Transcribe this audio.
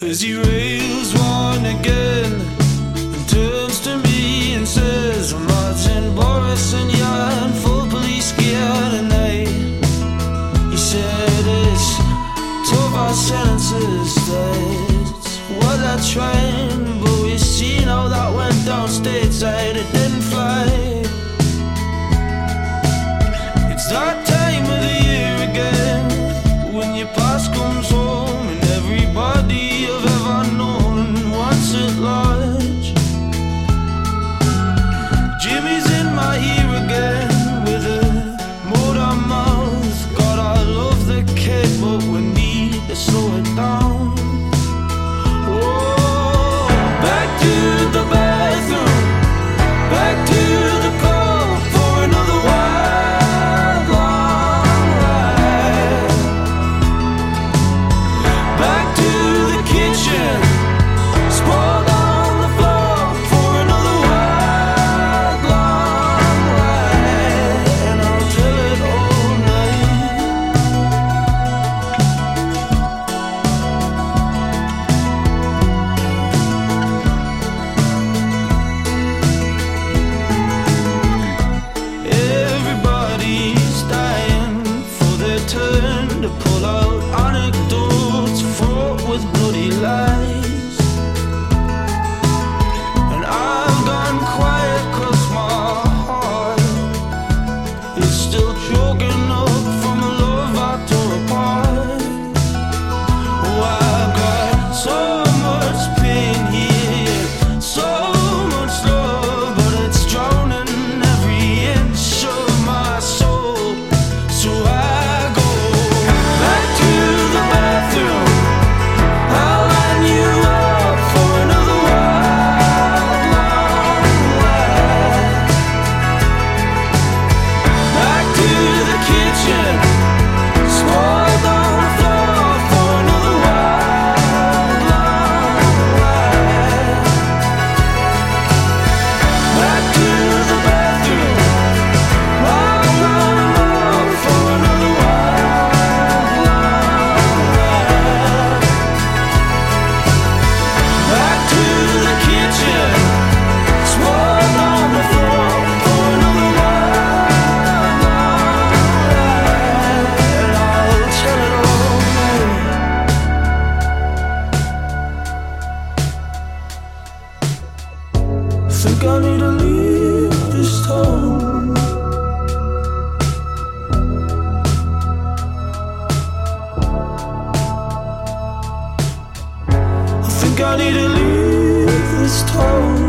As he rails one again and turns to me and says, I'm Martin Boris and you're in full police gear tonight. He said it's tough, our sentences, that's what they're trying, but we've seen how that went down stateside, it didn't fly. It's that time of the year again, when your past comes home and everybody you've ever known wants it large. Jimmy's in my ear again with a motor mouth. God, I love the kid, but we need to slow it down. Oh, back to the bathroom, back to the car for another wild long ride. Back to the kitchen, sprawled on the floor for another wild long ride, and I'll tell it all night. Everybody's dying for their turn to pull out anecdotes fraught with bloody lies. And I've gone quiet 'cause my heart is still choking up from the love I tore apart. Oh, I've got so much pain here, so much love, but it's drowning every inch of my soul. So I go back to the bathroom, I'll line you up for another wild long ride. Back to the kitchen, sprawled on the floor for another wild long ride. Back to the bathroom, I'll line 'em up for another wild long ride. Back to the kitchen, sprawled on the floor for another wild long ride, and I'll tell it all night. Think I need to leave this town. I think I need to leave this town.